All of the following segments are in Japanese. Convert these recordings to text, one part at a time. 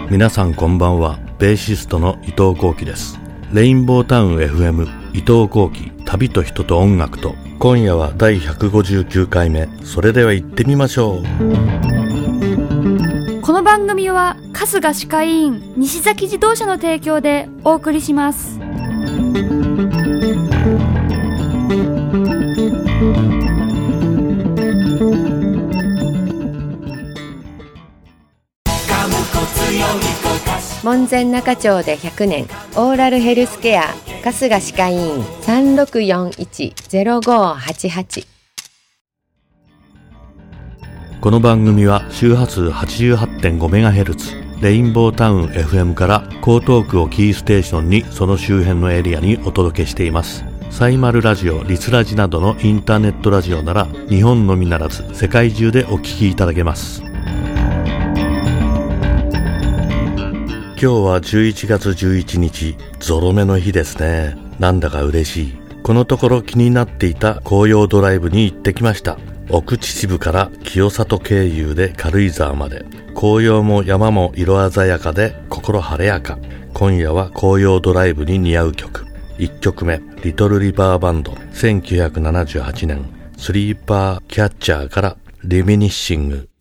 皆さんこんばんは。ベーシストの伊藤幸喜です。レインボータウン FM 伊藤幸喜、旅と人と音楽と。今夜は第159回目。それでは行ってみましょう。 この番組は春日歯科医院西崎自動車の提供でお送りします。 門前仲町で100年オーラルヘルスケア春日歯科医院 3641-0588。 この番組は周波数 88.5MHz レインボータウン FM から江東区をキーステーションにその周辺のエリアにお届けしています。サイマルラジオ、リスラジなどのインターネットラジオなら日本のみならず世界中でお聞きいただけます。今日は11月11日、ゾロ目の日ですね。なんだか嬉しい。このところ気になっていた紅葉ドライブに行ってきました。奥秩父から清里経由で軽井沢まで。紅葉も山も色鮮やかで心晴れやか。今夜は紅葉ドライブに似合う曲。1曲目、リトルリバーバンド、1978年、スリーパーキャッチャーからリミニッシング。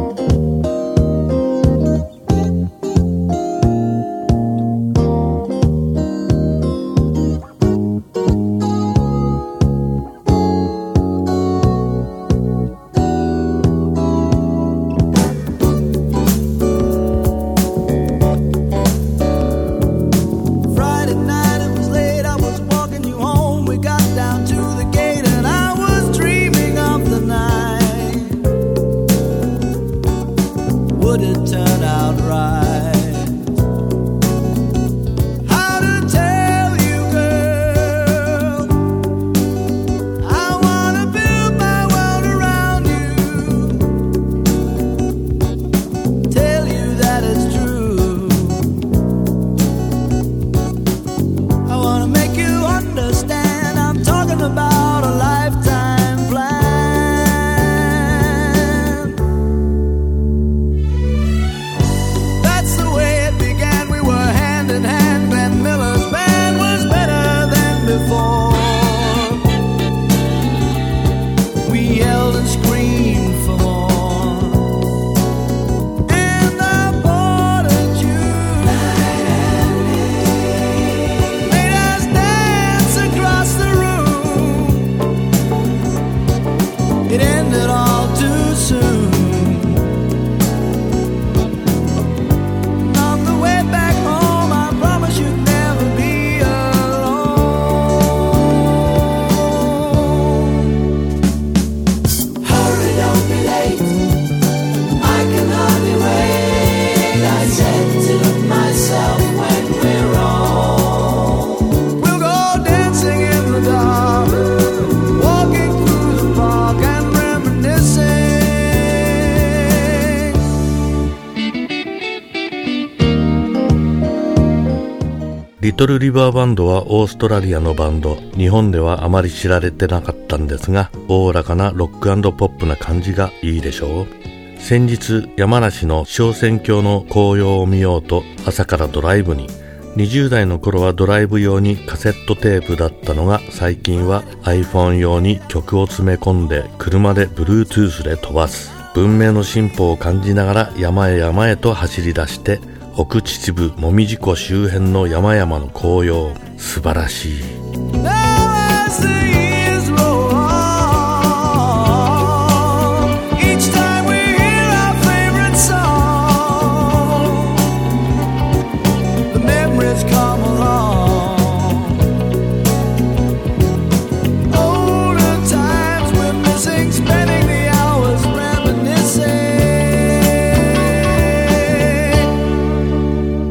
リトルリバーバンドはオーストラリアのバンド。日本ではあまり知られてなかったんですが、おおらかなロック&ポップな感じがいいでしょう。先日山梨の昇仙峡の紅葉を見ようと朝からドライブに。20代の頃はドライブ用にカセットテープだったのが、最近は iPhone 用に曲を詰め込んで車で Bluetooth で飛ばす。文明の進歩を感じながら山へ山へと走り出して、奥秩父もみじ湖周辺の山々の紅葉、素晴らしい。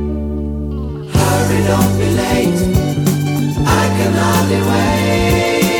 Don't be late, I can hardly wait.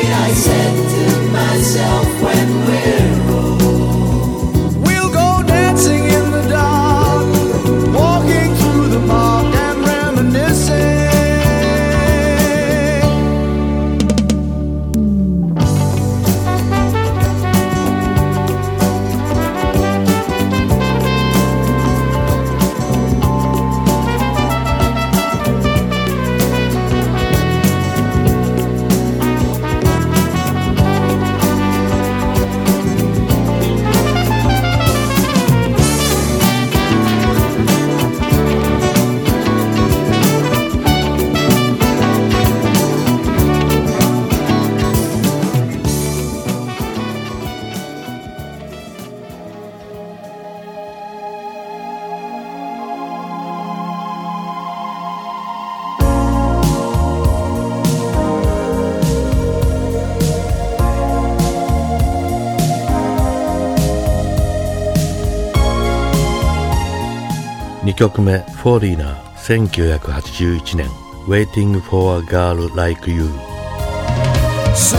2曲目フォーリーナー1981年 Waiting for a Girl Like You。 So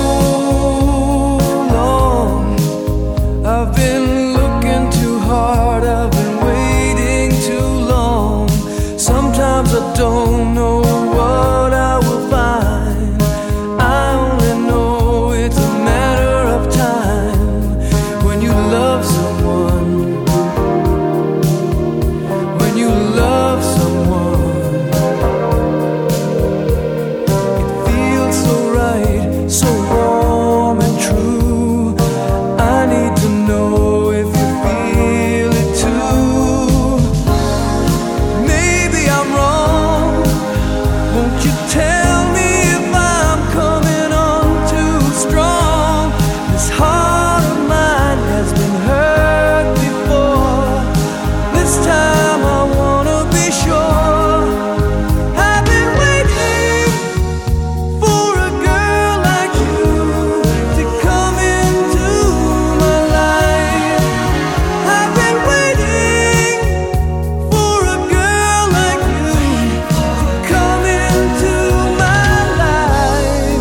long I've been looking too hard, I've been waiting too long. Sometimes I don't know what I will find. I only know it's a matter of time. When you love someone, when you love someone, it feels so right, so warm and true. I need to know if you feel it too. Maybe I'm wrong. Won't you tell me if I'm coming on too strong? This heart of mine has been hurt before. This time I wanna be sure. I've been waiting for a girl like you to come into my life. I've been waiting for a girl like you to come into my life.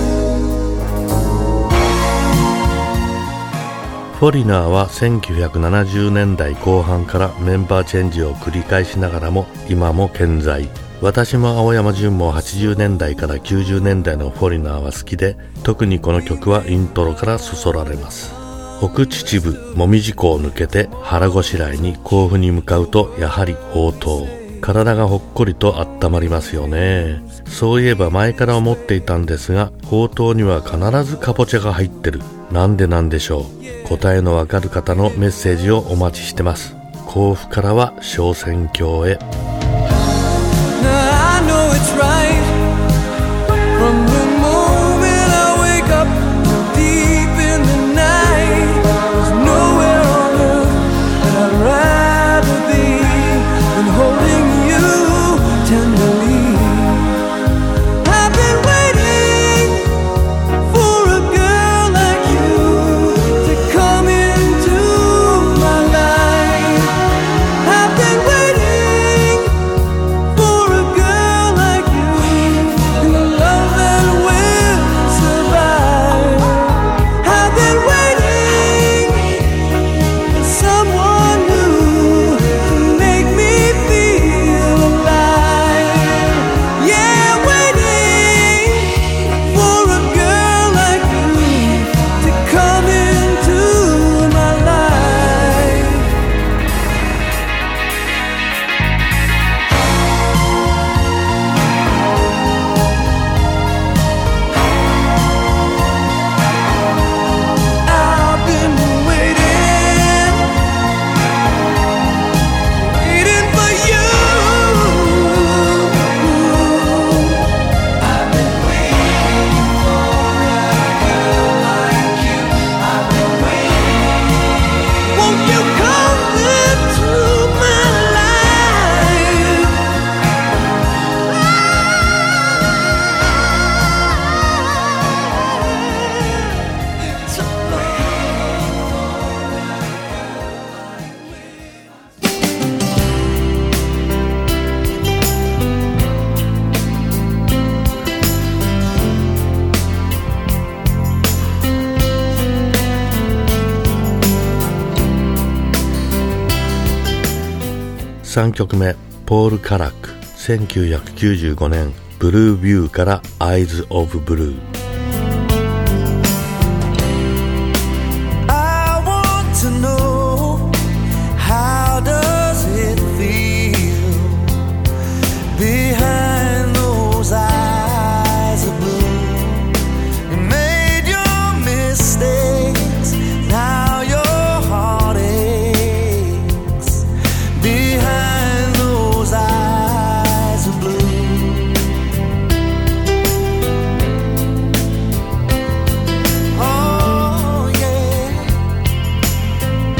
フォリナーは1970年代後半からメンバーチェンジを繰り返しながらも今も健在。私も青山純も80年代から90年代のフォリナーは好きで、特にこの曲はイントロからそそられます。奥秩父もみじ湖を抜けて腹ごしらえに甲府に向かうとやはりほうとう。体がほっこりと温まりますよね。そういえば前から思っていたんですが、ほうとうには必ずかぼちゃが入ってる。なんでなんでしょう。答えのわかる方のメッセージをお待ちしてます。甲府からは昇仙峡へ。 Now I know it's right from the moment I wake up till deep in the night. There's nowhere on earth that I'd rather be than holding you tenderly. I've been waiting for a girl like you to come into my life. I've been waiting for a girl like you in a love that will survive. I've been waiting for someone new to make me feel alive. Yeah, waiting for a girl like you to come into my life. I've been waiting, waiting for you. I've been waiting for a girl like you. I've been waiting. Won't you come into my life? So 3曲目ポール・カラック1995年ブルービューから Eyes of Blue。 I want to know, how does it feel behind those eyes of blue? You made your mistakes, now your heart aches behind those eyes of blue. Oh yeah.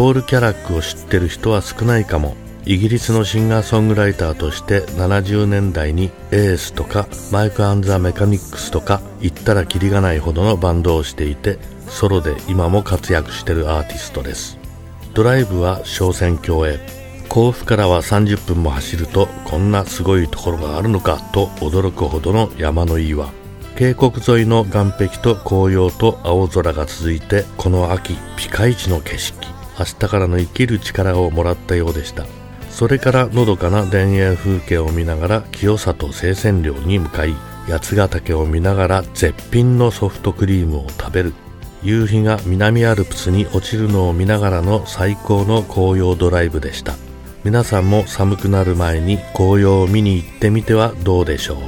ポール・キャラックを知ってる人は少ないかも。イギリスのシンガーソングライターとして70年代にエースとかマイク&ザ・メカニックスとか言ったらキリがないほどのバンドをしていて、ソロで今も活躍してるアーティストです。ドライブは小仙峡へ。甲府からは30分も走るとこんなすごいところがあるのかと驚くほどの山の岩。渓谷沿いの岸壁と紅葉と青空が続いて、この秋ピカイチの景色。明日からの生きる力をもらったようでした。それからのどかな田園風景を見ながら清里生鮮寮に向かい、八ヶ岳を見ながら絶品のソフトクリームを食べる。夕日が南アルプスに落ちるのを見ながらの最高の紅葉ドライブでした。皆さんも寒くなる前に紅葉を見に行ってみてはどうでしょう。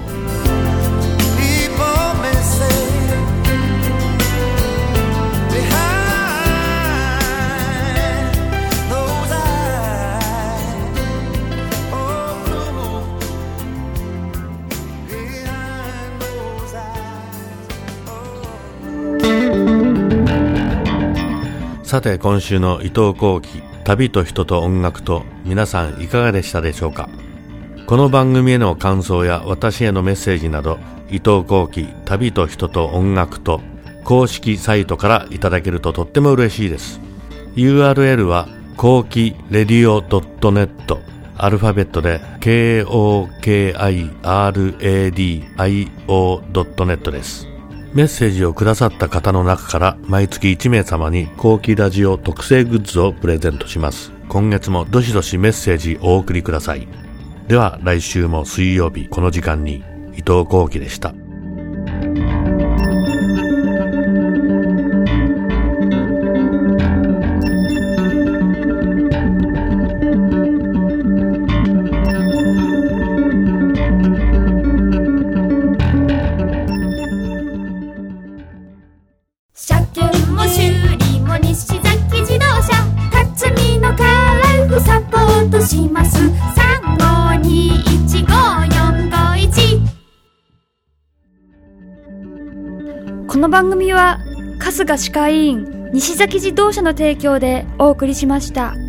さて、今週の伊藤幸喜旅と人と音楽と、皆さんいかがでしたでしょうか。この番組への感想や私へのメッセージなど、伊藤幸喜旅と人と音楽と公式サイトからいただけるととっても嬉しいです。 URL は幸喜レディオ .net、 アルファベットで KOKIRADIO.net です。メッセージをくださった方の中から毎月1名様に幸喜ラジオ特製グッズをプレゼントします。今月もどしどしメッセージお送りください。では来週も水曜日この時間に、伊藤幸喜でした。 この番組は春日歯科医院西崎自動車の提供でお送りしました。